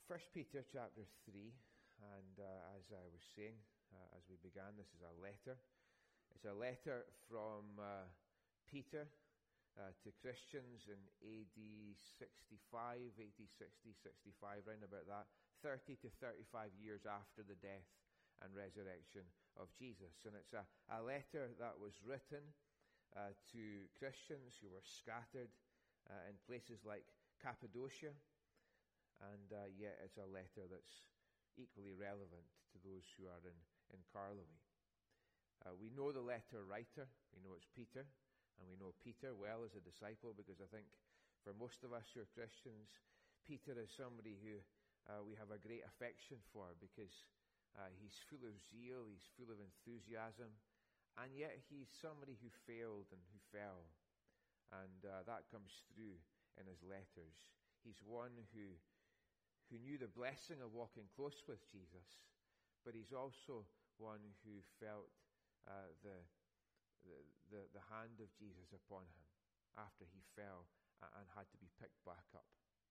1 Peter chapter 3, and as I was saying, as we began, this is a letter. It's a letter from Peter to Christians in AD 65, AD 60, 65, round about that, 30 to 35 years after the death and resurrection of Jesus. And it's a letter that was written to Christians who were scattered in places like Cappadocia, and yet it's a letter that's equally relevant to those who are in Carloway. We know the letter writer, we know it's Peter, and we know Peter well as a disciple, because I think for most of us who are Christians, Peter is somebody who we have a great affection for, because he's full of zeal, he's full of enthusiasm, and yet he's somebody who failed and who fell, and that comes through in his letters. He's one who knew the blessing of walking close with Jesus, but he's also one who felt the hand of Jesus upon him after he fell and had to be picked back up.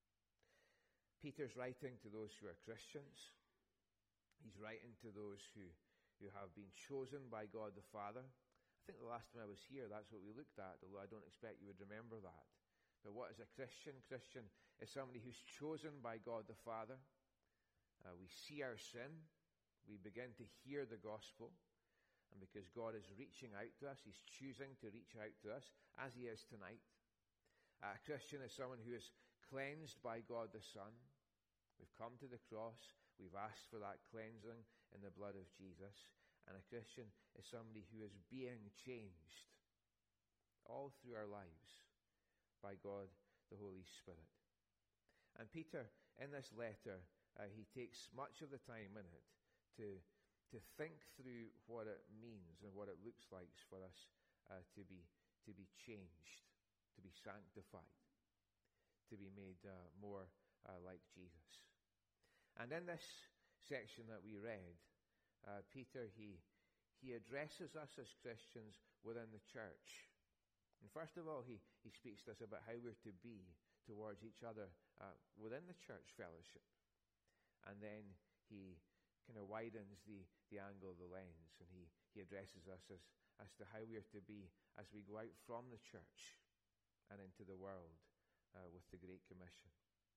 Peter's writing to those who are Christians. He's writing to those who have been chosen by God the Father. I think the last time I was here, that's what we looked at, although I don't expect you would remember that. But what is a Christian? Christian is somebody who's chosen by God the Father. We see our sin. We begin to hear the gospel. And because God is reaching out to us, he's choosing to reach out to us, as he is tonight. A Christian is someone who is cleansed by God the Son. We've come to the cross. We've asked for that cleansing in the blood of Jesus. And a Christian is somebody who is being changed all through our lives by God the Holy Spirit. And Peter, in this letter, he takes much of the time in it to think through what it means and what it looks like for us to be changed, to be sanctified, to be made more like Jesus. And in this section that we read, Peter, he addresses us as Christians within the church. And first of all, he speaks to us about how we're to be towards each other within the church fellowship. And then he kind of widens the angle of the lens, and he addresses us as to how we are to be as we go out from the church and into the world with the Great Commission.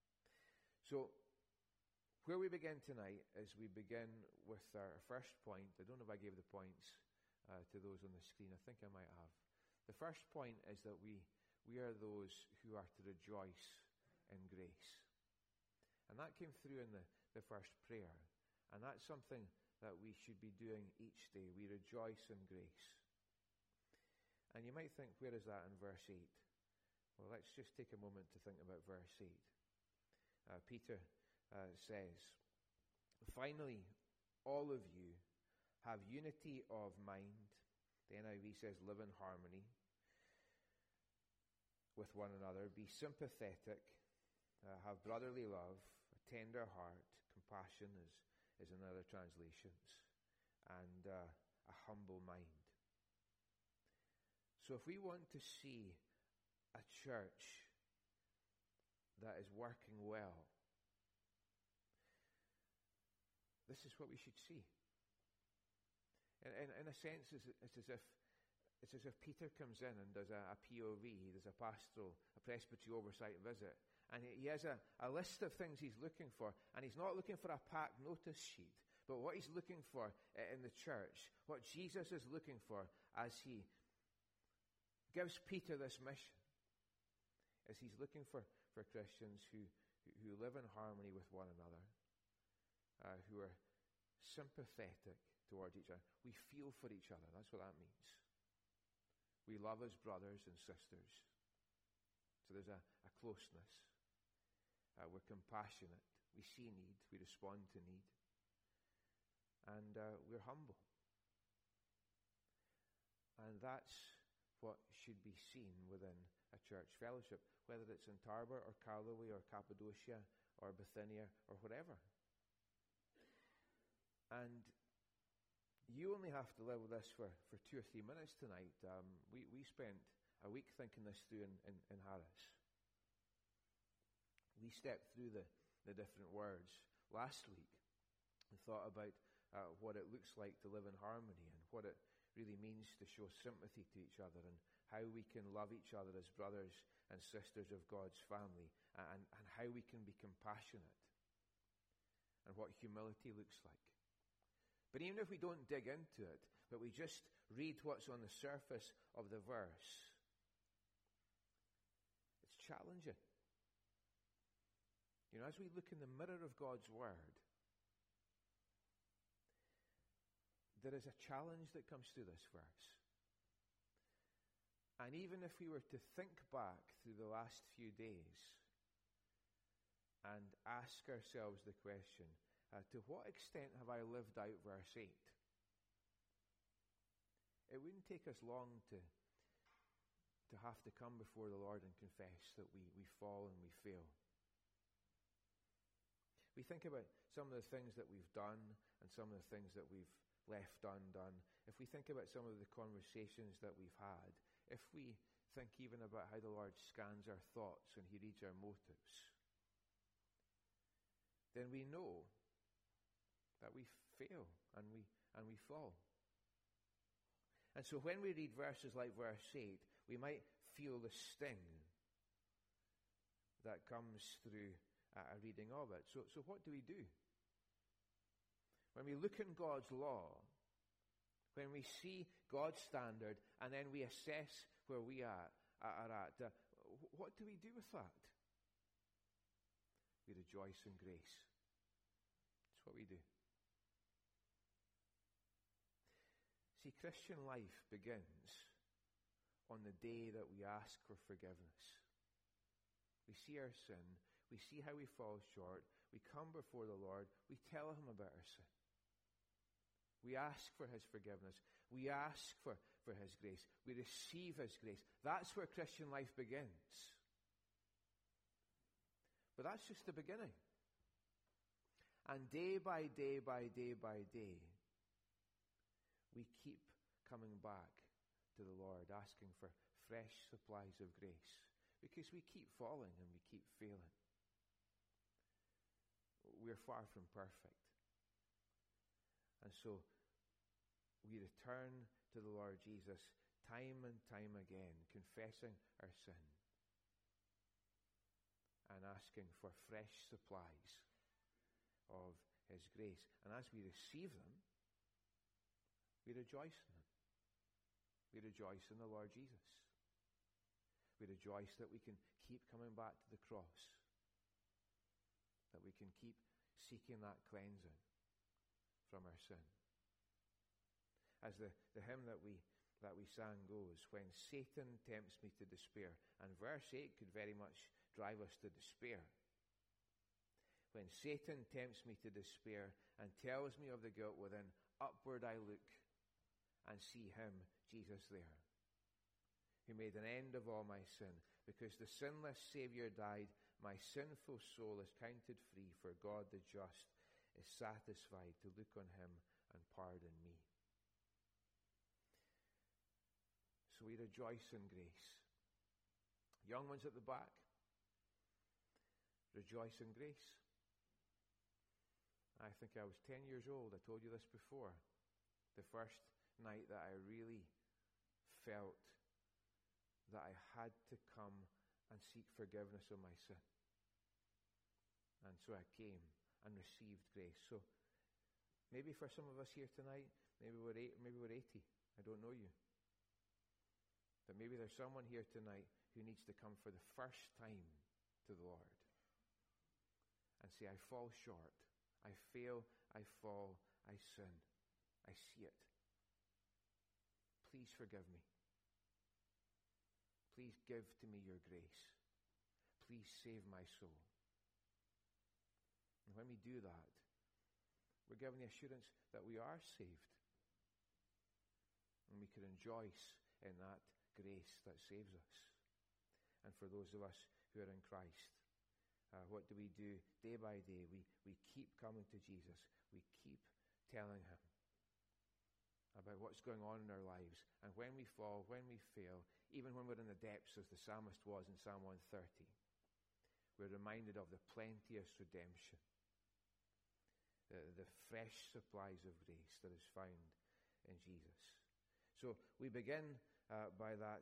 So, where we begin tonight is we begin with our first point. I don't know if I gave the points to those on the screen. I think I might have. The first point is that we are those who are to rejoice in grace. And that came through in the first prayer. And that's something that we should be doing each day. We rejoice in grace. And you might think, where is that in verse 8? Well, let's just take a moment to think about verse 8. Peter says, "Finally, all of you have unity of mind." The NIV says, "live in harmony with one another. Be sympathetic. Have brotherly love, a tender heart. Compassion is in other translations. And a humble mind." So if we want to see a church that is working well, this is what we should see. In a sense, it's as if Peter comes in and does a POV, he does a pastoral, a presbytery oversight visit, and he has a list of things he's looking for, and he's not looking for a packed notice sheet, but what he's looking for in the church, what Jesus is looking for as he gives Peter this mission, is he's looking for Christians who live in harmony with one another, who are sympathetic towards each other. We feel for each other. That's what that means. We love as brothers and sisters. So there's a closeness. We're compassionate. We see need. We respond to need. And we're humble. And that's what should be seen within a church fellowship, whether it's in Tarbert or Carloway or Cappadocia or Bithynia or whatever. And you only have to live with this for 2 or 3 minutes tonight. We spent a week thinking this through in Harris. We stepped through the the different words. Last week, we thought about what it looks like to live in harmony and what it really means to show sympathy to each other and how we can love each other as brothers and sisters of God's family and how we can be compassionate and what humility looks like. But even if we don't dig into it, but we just read what's on the surface of the verse, it's challenging. You know, as we look in the mirror of God's Word, there is a challenge that comes through this verse. And even if we were to think back through the last few days and ask ourselves the question, to what extent have I lived out verse 8? It wouldn't take us long to have to come before the Lord and confess that we fall and we fail. We think about some of the things that we've done and some of the things that we've left undone. If we think about some of the conversations that we've had, if we think even about how the Lord scans our thoughts and He reads our motives, then we know that we fail and we fall. And so when we read verses like verse 8, we might feel the sting that comes through a reading of it. So what do we do? When we look in God's law, when we see God's standard, and then we assess where we are at, what do we do with that? We rejoice in grace. That's what we do. See, Christian life begins on the day that we ask for forgiveness. We see our sin. We see how we fall short. We come before the Lord. We tell Him about our sin. We ask for His forgiveness. We ask for His grace. We receive His grace. That's where Christian life begins. But that's just the beginning. And day by day by day by day, we keep coming back to the Lord, asking for fresh supplies of grace, because we keep falling and we keep failing. We're far from perfect. And so we return to the Lord Jesus time and time again, confessing our sin and asking for fresh supplies of His grace. And as we receive them, we rejoice in them. We rejoice in the Lord Jesus. We rejoice that we can keep coming back to the cross, that we can keep seeking that cleansing from our sin. As the hymn that we sang goes, when Satan tempts me to despair, and verse 8 could very much drive us to despair. When Satan tempts me to despair and tells me of the guilt within, upward I look and see Him, Jesus, there, who made an end of all my sin. Because the sinless Saviour died, my sinful soul is counted free, for God the just is satisfied to look on Him and pardon me. So we rejoice in grace. Young ones at the back, rejoice in grace. I think I was 10 years old. I told you this before. The first night that I really felt that I had to come and seek forgiveness of my sin. And so I came and received grace. So maybe for some of us here tonight, maybe we're 80. I don't know you. But maybe there's someone here tonight who needs to come for the first time to the Lord and say, I fall short. I fail. I fall. I sin. I see it. Please forgive me. Please give to me your grace. Please save my soul. And when we do that, we're given the assurance that we are saved. And we can rejoice in that grace that saves us. And for those of us who are in Christ, what do? Day by day, we keep coming to Jesus. We keep telling Him about what's going on in our lives. And when we fall, when we fail, even when we're in the depths, as the psalmist was in Psalm 130, we're reminded of the plenteous redemption, the fresh supplies of grace that is found in Jesus. So we begin by that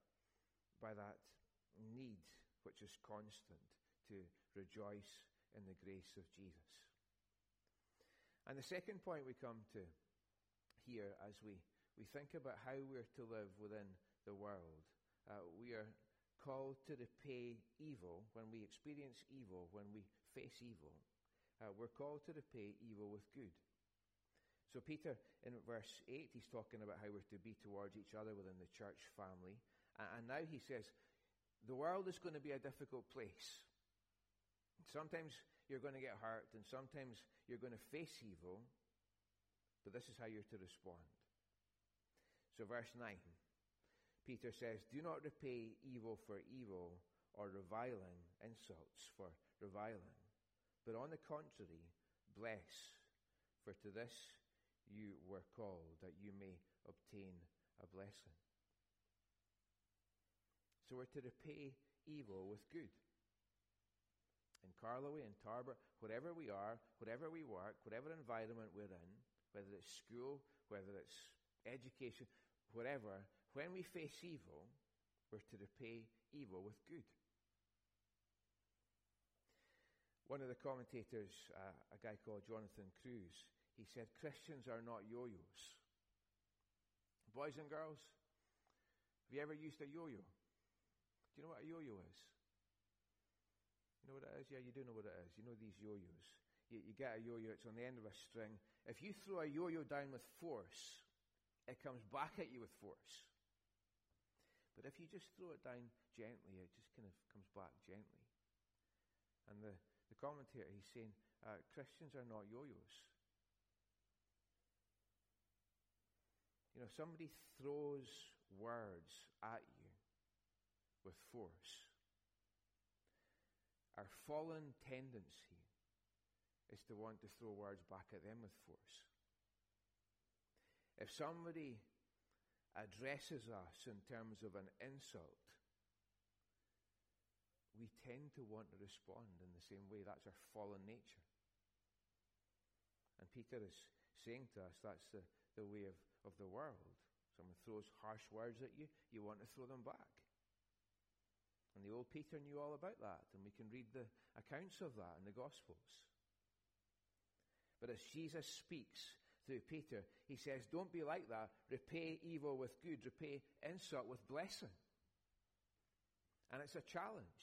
need, which is constant, to rejoice in the grace of Jesus. And the second point we come to here as we think about how we're to live within the world, we are called to repay evil when we experience evil, when we face evil. We're called to repay evil with good. So Peter, in verse 8, he's talking about how we're to be towards each other within the church family. And now he says, the world is going to be a difficult place. Sometimes you're going to get hurt, and sometimes you're going to face evil, but this is how you're to respond. So verse 9, Peter says, do not repay evil for evil, or reviling insults for reviling, but on the contrary, bless, for to this you were called, that you may obtain a blessing. So we're to repay evil with good. In Carloway, in Tarbert, wherever we are, wherever we work, whatever environment we're in, whether it's school, whether it's education, whatever, when we face evil, we're to repay evil with good. One of the commentators, a guy called Jonathan Cruz, he said, Christians are not yo-yos. Boys and girls, have you ever used a yo-yo? Do you know what a yo-yo is? You know what it is? Yeah, you do know what it is. You know these yo-yos. You get a yo-yo, it's on the end of a string. If you throw a yo-yo down with force, it comes back at you with force. But if you just throw it down gently, it just kind of comes back gently. And the commentator, he's saying, Christians are not yo-yos. You know, somebody throws words at you with force. Our fallen tendency is to want to throw words back at them with force. If somebody addresses us in terms of an insult, we tend to want to respond in the same way. That's our fallen nature. And Peter is saying to us that's the way of the world. Someone throws harsh words at you, you want to throw them back. And the old Peter knew all about that, and we can read the accounts of that in the Gospels. But as Jesus speaks through Peter, he says, don't be like that. Repay evil with good. Repay insult with blessing. And it's a challenge.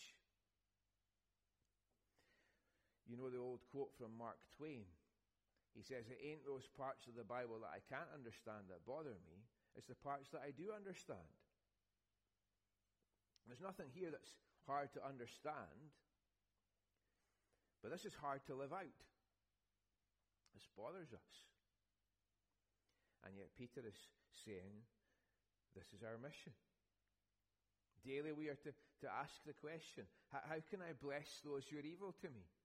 You know the old quote from Mark Twain. He says, it ain't those parts of the Bible that I can't understand that bother me. It's the parts that I do understand. There's nothing here that's hard to understand, but this is hard to live out. This bothers us. And yet Peter is saying, this is our mission. Daily we are to ask the question, how can I bless those who are evil to me?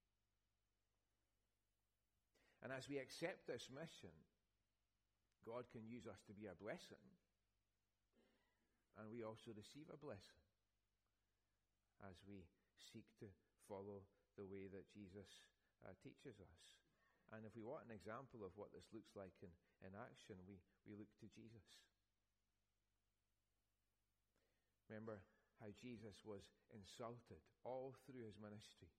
And as we accept this mission, God can use us to be a blessing. And we also receive a blessing as we seek to follow the way that Jesus teaches us. And if we want an example of what this looks like in action, we look to Jesus. Remember how Jesus was insulted all through his ministry.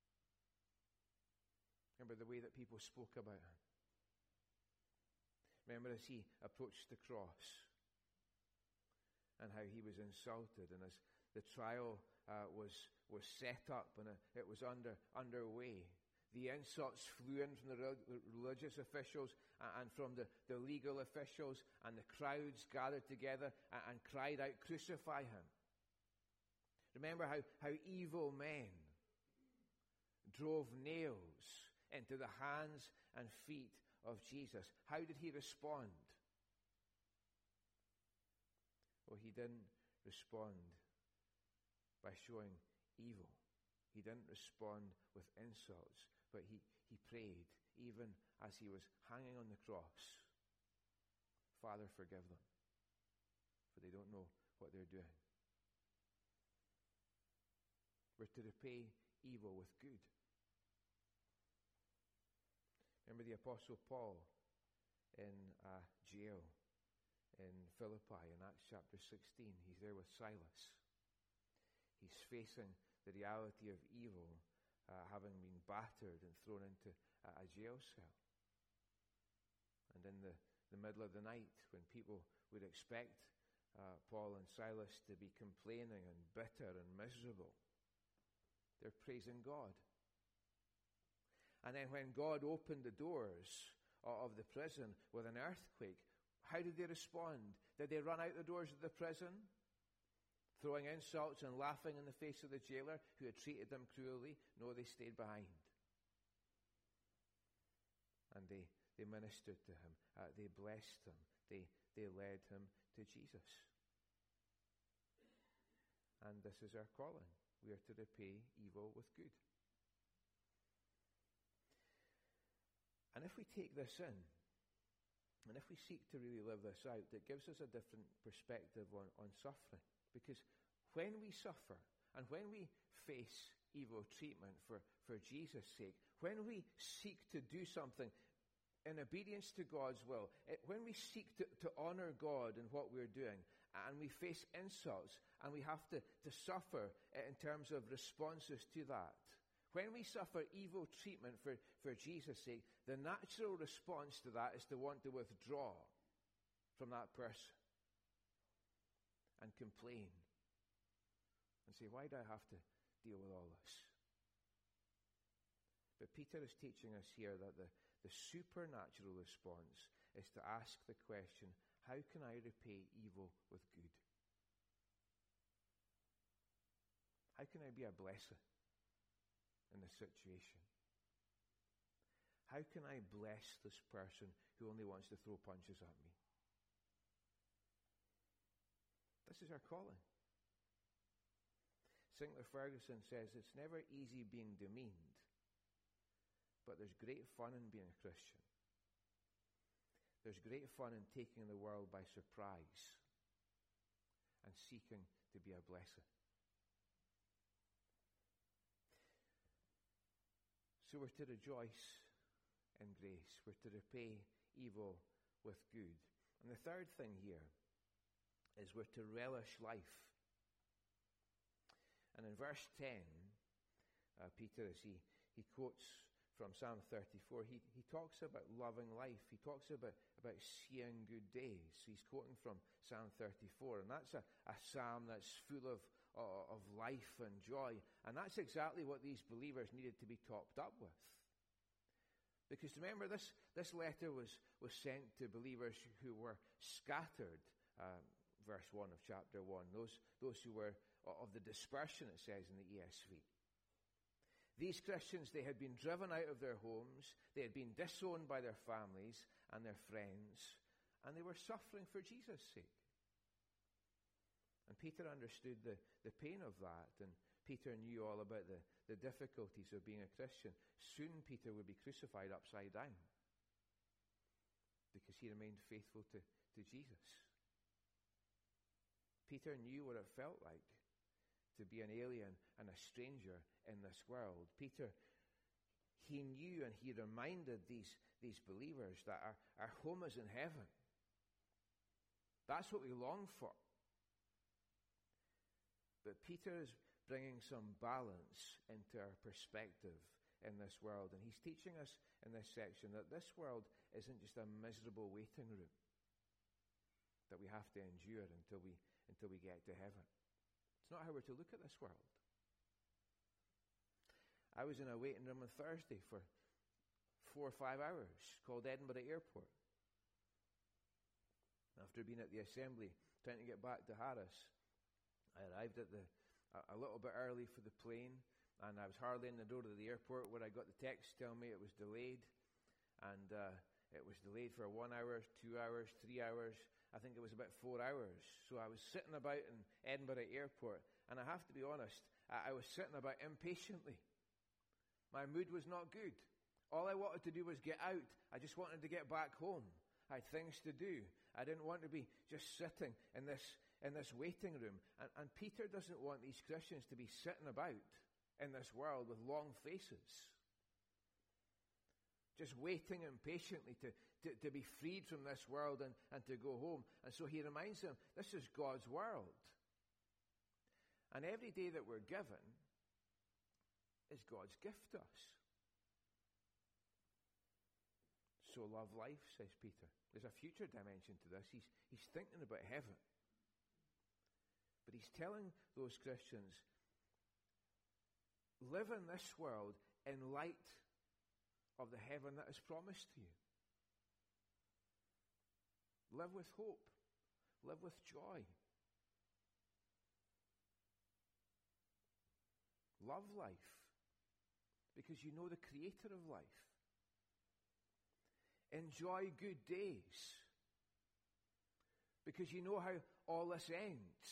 Remember the way that people spoke about him. Remember as he approached the cross, and how he was insulted, and as the trial was set up and it was underway. The insults flew in from the religious officials and from the legal officials, and the crowds gathered together and cried out, crucify him. Remember how evil men drove nails into the hands and feet of Jesus. How did he respond? Well, he didn't respond by showing evil. He didn't respond with insults, but he prayed, even as he was hanging on the cross, Father, forgive them, for they don't know what they're doing. We're to repay evil with good. Remember the Apostle Paul in jail in Philippi in Acts chapter 16. He's there with Silas. He's facing the reality of evil, having been battered and thrown into a jail cell. And in the middle of the night, when people would expect Paul and Silas to be complaining and bitter and miserable, they're praising God. And then when God opened the doors of the prison with an earthquake, how did they respond? Did they run out the doors of the prison, throwing insults and laughing in the face of the jailer who had treated them cruelly? No, they stayed behind. And they ministered to him. They blessed him. They led him to Jesus. And this is our calling. We are to repay evil with good. And if we take this in, and if we seek to really live this out, it gives us a different perspective on suffering. Because when we suffer, and when we face evil treatment for Jesus' sake, when we seek to do something in obedience to God's will, when we seek to honor God in what we're doing, and we face insults, and we have to suffer in terms of responses to that, when we suffer evil treatment for Jesus' sake, the natural response to that is to want to withdraw from that person and complain and say, why do I have to deal with all this? But Peter is teaching us here that the supernatural response is to ask the question, how can I repay evil with good? How can I be a blessing in this situation? How can I bless this person who only wants to throw punches at me? This is our calling. Sinclair Ferguson says it's never easy being demeaned, but there's great fun in being a Christian. There's great fun in taking the world by surprise and seeking to be a blessing. So we're to rejoice in grace. We're to repay evil with good. And the third thing here is we're to relish life. And in verse 10, Peter, as he quotes from Psalm 34, he talks about loving life. He talks about seeing good days. He's quoting from Psalm 34, and that's a psalm that's full of life and joy. And that's exactly what these believers needed to be topped up with. Because remember, this letter was sent to believers who were scattered, verse 1 of chapter 1, those who were of the dispersion, it says in the ESV. These Christians, they had been driven out of their homes, they had been disowned by their families and their friends, and they were suffering for Jesus' sake. And Peter understood the pain of that, and Peter knew all about the difficulties of being a Christian. Soon Peter would be crucified upside down because he remained faithful to Jesus. Peter knew what it felt like to be an alien and a stranger in this world. Peter, he knew and he reminded these believers that our home is in heaven. That's what we long for. But Peter is bringing some balance into our perspective in this world. And he's teaching us in this section that this world isn't just a miserable waiting room that we have to endure until we get to heaven. It's not how we're to look at this world. I was in a waiting room on Thursday for 4 or 5 hours called Edinburgh Airport. After being at the assembly, trying to get back to Harris, I arrived at a little bit early for the plane, and I was hardly in the door of the airport where I got the text telling me it was delayed. And it was delayed for 1 hour, 2 hours, 3 hours. I think it was about 4 hours. So I was sitting about in Edinburgh Airport, and I have to be honest, I was sitting about impatiently. My mood was not good. All I wanted to do was get out. I just wanted to get back home. I had things to do. I didn't want to be just sitting in this in this waiting room. And Peter doesn't want these Christians to be sitting about in this world with long faces, just waiting impatiently to be freed from this world and to go home. And so he reminds them, this is God's world. And every day that we're given is God's gift to us. So love life, says Peter. There's a future dimension to this. He's thinking about heaven. But he's telling those Christians, live in this world in light of the heaven that is promised to you. Live with hope. Live with joy. Love life because you know the creator of life. Enjoy good days because you know how all this ends.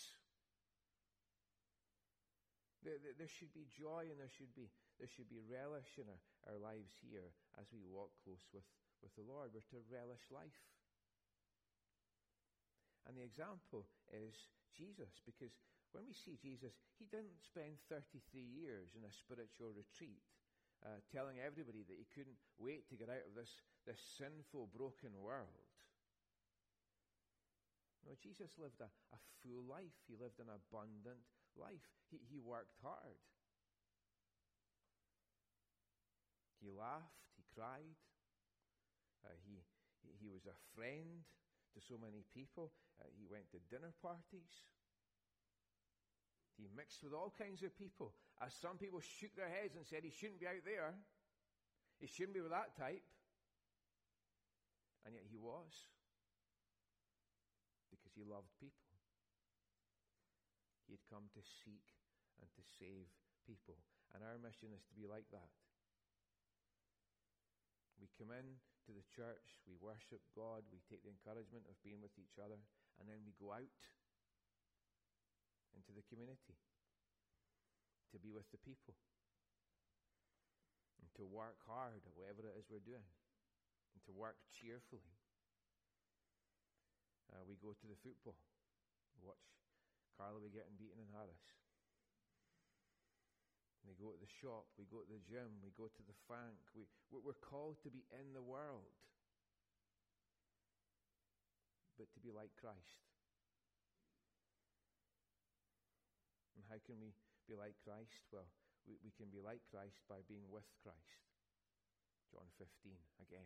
There should be joy and there should be relish in our lives here as we walk close with the Lord. We're to relish life. And the example is Jesus, because when we see Jesus, he didn't spend 33 years in a spiritual retreat telling everybody that he couldn't wait to get out of this sinful, broken world. No, Jesus lived a full life. He lived an abundant life. He worked hard. He laughed. He cried. He was a friend to so many people. He went to dinner parties. He mixed with all kinds of people. As some people shook their heads and said he shouldn't be out there. He shouldn't be with that type. And yet he was. Because he loved people. He had come to seek and to save people. And our mission is to be like that. We come in to the church, we worship God, we take the encouragement of being with each other, and then we go out into the community to be with the people and to work hard at whatever it is we're doing and to work cheerfully. We go to the football, watch Carloway getting beaten in Harris. We go to the shop, we go to the gym, we go to the Fank. We're called to be in the world, but to be like Christ. And how can we be like Christ? Well, we can be like Christ by being with Christ. John 15 again.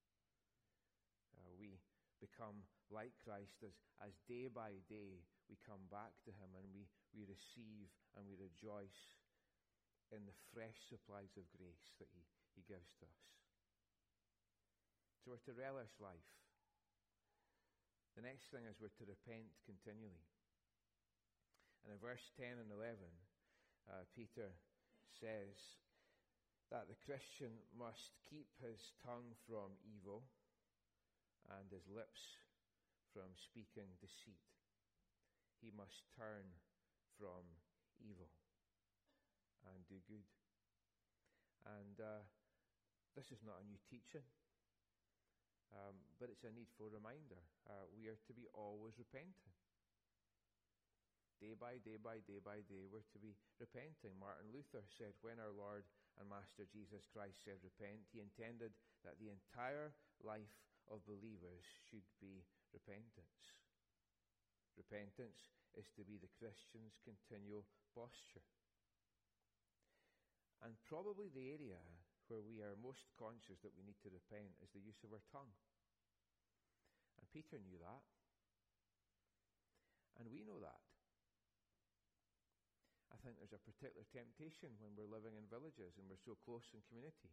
We become like Christ as day by day we come back to him and we receive and we rejoice in the fresh supplies of grace that he gives to us. So we're to relish life. The next thing is we're to repent continually. And in verse 10 and 11, Peter says that the Christian must keep his tongue from evil and his lips from speaking deceit. He must turn from evil and do good. And this is not a new teaching, but it's a needful reminder. We are to be always repenting. Day by day by day by day, we're to be repenting. Martin Luther said, when our Lord and Master Jesus Christ said repent, he intended that the entire life of believers should be repentance. Repentance is to be the Christian's continual posture. And probably the area where we are most conscious that we need to repent is the use of our tongue. And Peter knew that. And we know that. I think there's a particular temptation when we're living in villages and we're so close in community.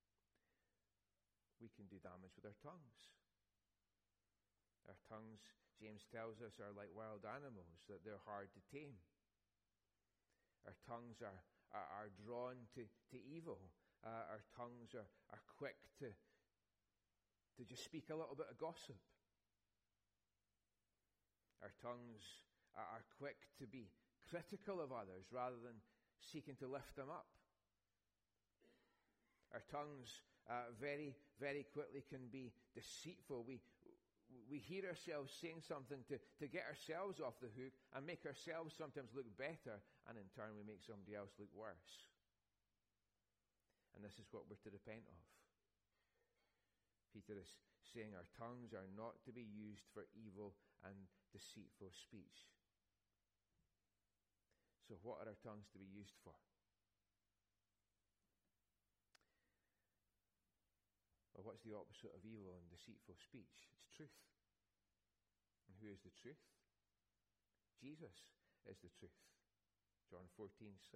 We can do damage with our tongues. Our tongues, James tells us, are like wild animals, that they're hard to tame. Our tongues are drawn to evil. Our tongues are quick to just speak a little bit of gossip. Our tongues are quick to be critical of others rather than seeking to lift them up. Our tongues very, very quickly can be deceitful. We we hear ourselves saying something to get ourselves off the hook and make ourselves sometimes look better, and in turn we make somebody else look worse. And this is what we're to repent of. Peter is saying our tongues are not to be used for evil and deceitful speech. So what are our tongues to be used for? Well, what's the opposite of evil and deceitful speech? It's truth. And who is the truth? Jesus is the truth. John 14:6.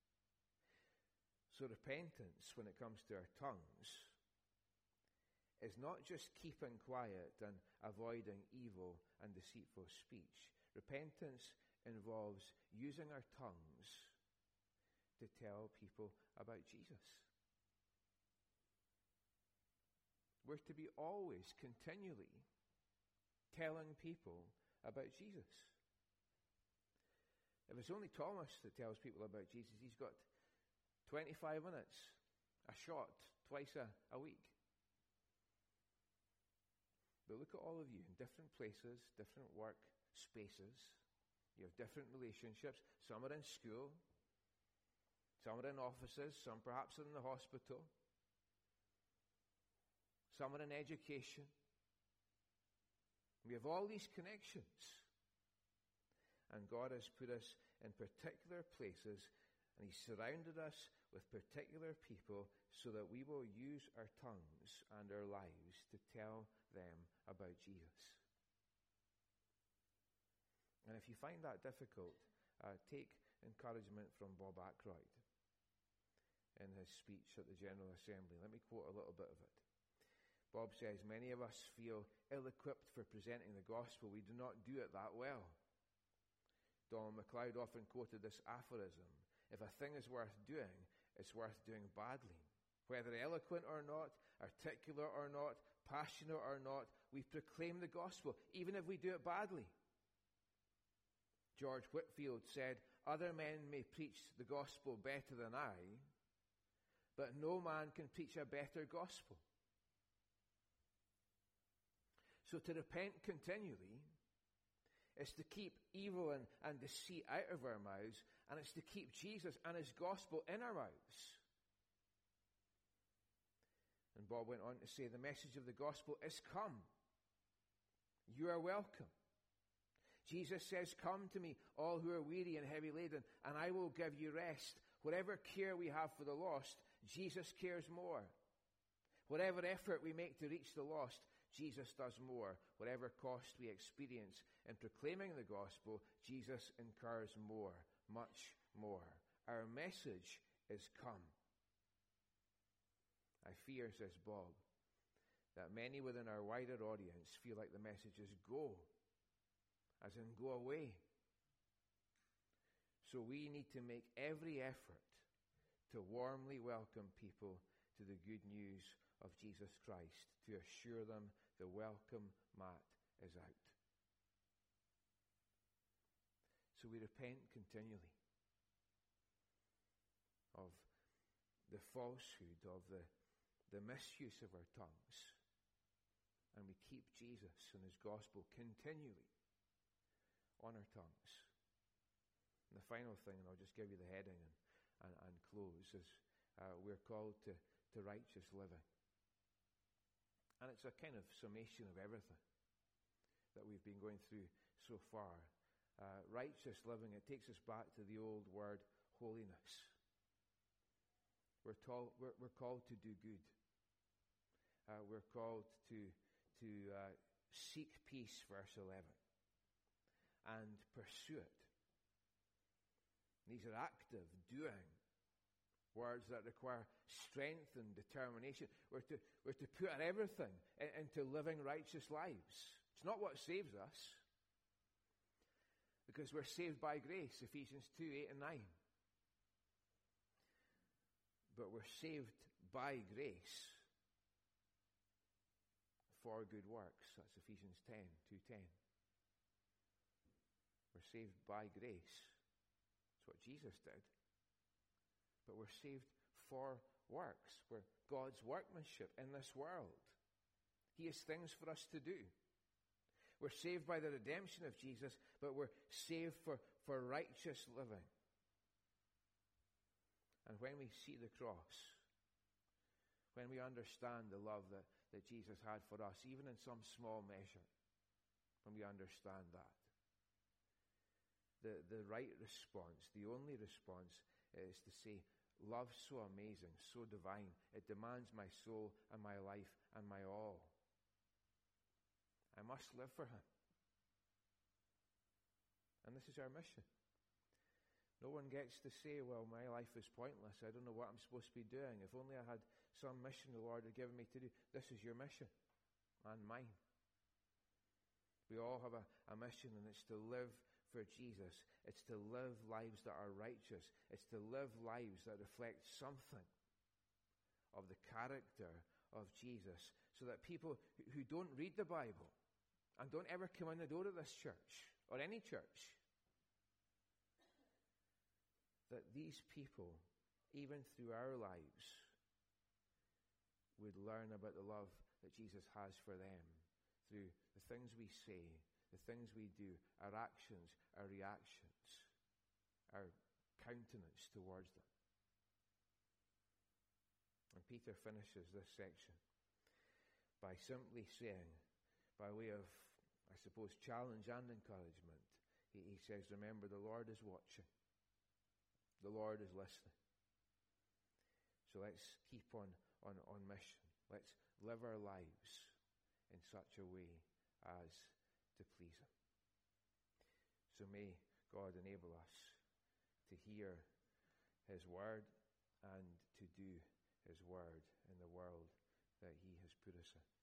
So repentance, when it comes to our tongues, is not just keeping quiet and avoiding evil and deceitful speech. Repentance involves using our tongues to tell people about Jesus. We're to be always, continually telling people about Jesus. If it's only Thomas that tells people about Jesus, he's got 25 minutes, a shot, twice a week. But look at all of you in different places, different work spaces. You have different relationships. Some are in school, some are in offices, some perhaps in the hospital, some are in education. We have all these connections. And God has put us in particular places, and He's surrounded us with particular people so that we will use our tongues and our lives to tell them about Jesus. And if you find that difficult, take encouragement from Bob Ackroyd in his speech at the General Assembly. Let me quote a little bit of it. Bob says, "Many of us feel ill-equipped for presenting the gospel. We do not do it that well." Donald MacLeod often quoted this aphorism: "If a thing is worth doing, it's worth doing badly. Whether eloquent or not, articulate or not, passionate or not, we proclaim the gospel, even if we do it badly." George Whitefield said, "Other men may preach the gospel better than I, but no man can preach a better gospel." So to repent continually is to keep evil and deceit out of our mouths, and it's to keep Jesus and His gospel in our mouths. And Bob went on to say, "The message of the gospel is come. You are welcome. Jesus says, 'Come to me, all who are weary and heavy laden, and I will give you rest.' Whatever care we have for the lost, Jesus cares more. Whatever effort we make to reach the lost, Jesus does more. Whatever cost we experience in proclaiming the gospel, Jesus incurs more, much more. Our message is come." I fear, says Bob, that many within our wider audience feel like the message is go, as in go away. So we need to make every effort to warmly welcome people to the good news of Jesus Christ, to assure them the welcome mat is out. So we repent continually of the falsehood, of the misuse of our tongues, and we keep Jesus and His gospel continually on our tongues. And the final thing, and I'll just give you the heading and close, is we're called to righteous living. And it's a kind of summation of everything that we've been going through so far. Righteous living, it takes us back to the old word holiness. We're called to do good. We're called to seek peace, verse 11, and pursue it. These are active, doing words that require strength and determination. We're to put our everything into living righteous lives. It's not what saves us, because we're saved by grace, Ephesians 2:8 and 9. But we're saved by grace for good works. That's Ephesians 2:10. We're saved by grace. That's what Jesus did. But we're saved for works. We're God's workmanship in this world. He has things for us to do. We're saved by the redemption of Jesus, but we're saved for righteous living. And when we see the cross, when we understand the love that Jesus had for us, even in some small measure, when we understand that, the right response, the only response, is to say, love so amazing, so divine, it demands my soul and my life and my all. I must live for him. And this is our mission. No one gets to say, well, my life is pointless. I don't know what I'm supposed to be doing. If only I had some mission the Lord had given me to do. This is your mission and mine. We all have a mission, and it's to live for Jesus. It's to live lives that are righteous. It's to live lives that reflect something of the character of Jesus, so that people who don't read the Bible and don't ever come in the door of this church or any church, that these people, even through our lives, would learn about the love that Jesus has for them through the things we say, the things we do, our actions, our reactions, our countenance towards them. And Peter finishes this section by simply saying, by way of, I suppose, challenge and encouragement, he says, remember, the Lord is watching. The Lord is listening. So let's keep on mission. Let's live our lives in such a way as to please him. So may God enable us to hear his word and to do his word in the world that he has put us in.